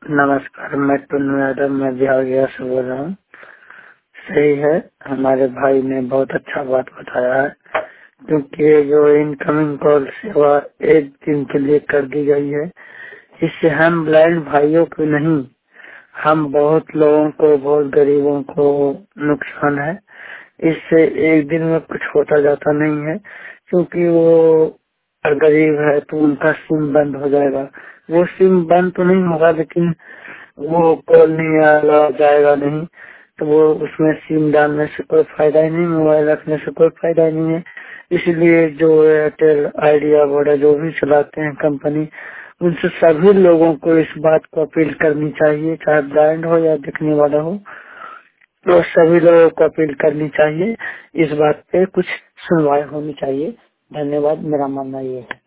नमस्कार, मैं टुन्नू यादव, मैं बिहार गया से बोल रहा हूँ। सही है, हमारे भाई ने बहुत अच्छा बात बताया है, क्योंकि ये जो इनकमिंग कॉल सेवा 1 दिन के लिए कर दी गई है, इससे हम ब्लाइंड भाइयों को नहीं, हम बहुत लोगों को, बहुत गरीबों को नुकसान है। इससे 1 दिन में कुछ होता जाता नहीं है, क्योंकि वो गरीब है तो उनका सिम बंद हो जाएगा। वो सिम बंद तो नहीं होगा, लेकिन वो कॉल नहीं आएगा, जाएगा नहीं, तो वो उसमें सिम डालने से कोई फायदा ही नहीं, मोबाइल रखने से कोई फायदा ही नहीं है। इसलिए जो एयरटेल, आइडिया, वोडा जो भी चलाते हैं कंपनी, उनसे सभी लोगों को इस बात को अपील करनी चाहिए, चाहे ब्लाइंड हो या दिखने वाला हो, तो सभी लोगों को अपील करनी चाहिए। इस बात पे कुछ सुनवाई होनी चाहिए। धन्यवाद, मेरा मानना ये है।